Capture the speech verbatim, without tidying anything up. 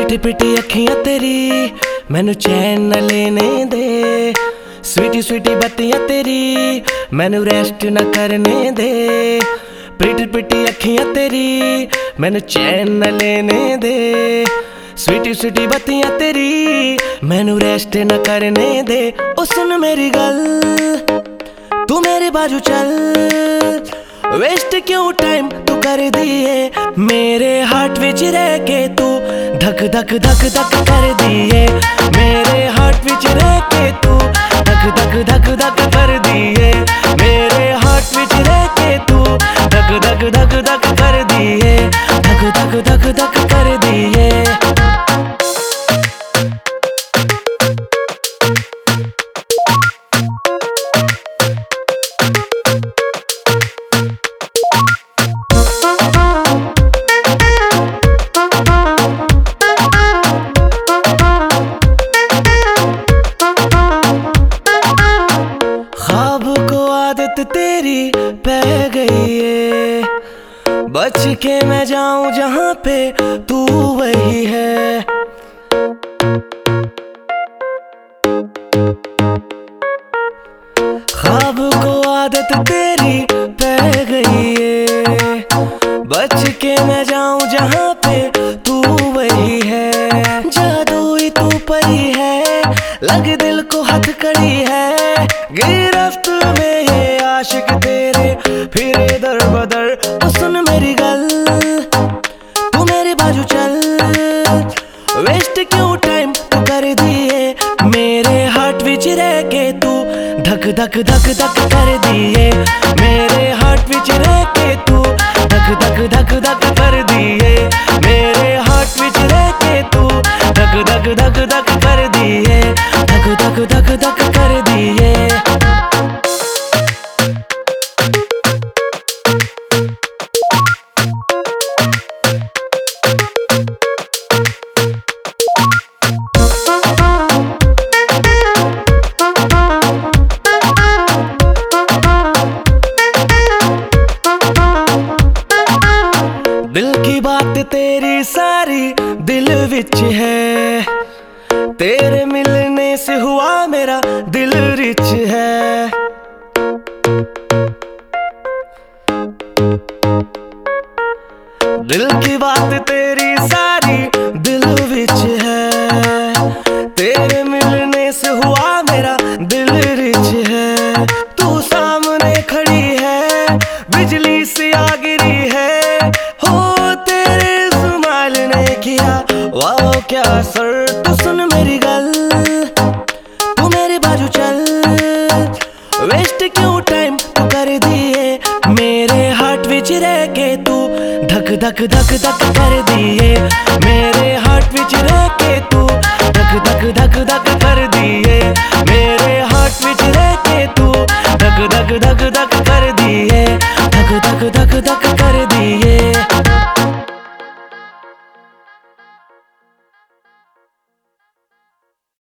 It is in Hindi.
पिटी पिटी अखियां तेरी मैनू चैन न लेने दे। स्वीटी स्वीटी बत्तियां तेरी मैनू रेस्ट न करने दे। पिटी पिटी अखियां तेरी मैनू चैन न लेने दे। स्वीटी स्वीटी बत्तियां तेरी मैनू रेस्ट न करने दे। ओ सुन मेरी गल तू मेरे बाजू चल, वेस्ट क्यों टाइम तू कर दिए। मेरे हार्ट विच रह के तू धक धक धक धक कर दिए। मेरे हार्ट विच रह के तू धक धक धक धक कर दिए। मेरे हार्ट विच रह के तू धक धक धक धक कर दिए। धक धक धक धक कर दिए। तेरी पै गई है, बच के मैं जाऊं जहां पे तू वही है। ख्वाब को आदत तेरी पै गई है, बच के मैं जाऊं जहां पे तू वही है। जादुई तू परी है, लग दिल को हथकड़ी है। गिरफ्त में ये आशिक तेरे फिरे दर बदर। ओ सुन मेरी गल तू मेरे बाजू चल, वेस्ट क्यों टाइम तू कर दिए। मेरे हार्ट विच रह के तू धक धक धक धक कर दिए। मेरे हार्ट विच रह के तू धक धक धक धक कर दिए। मेरे हार्ट विच रह के तू धक धक धक धक कर दिए। धक धक धक धक कर दिए। दिल की बात तेरी सारी दिल विच है, तेरे मिलने से हुआ मेरा दिल रिच है। दिल की बात तेरी सारी दिल विच है, तेरे मिलने से हुआ मेरा दिल रिच है। तू सामने खड़ी है, बिजली से आ गिरी है। वाह क्या सर तू सुन मेरी गल तू मेरे बाजू चल, वेस्ट क्यों टाइम तू कर दिए। मेरे हार्ट विच रह के तू धक धक धक धक कर दिए। मेरे हार्ट विच रह के तू धक धक धक धक कर दिए। मेरे हार्ट विच रह के तू धक धक धक धक कर दिए। धक धक धक धक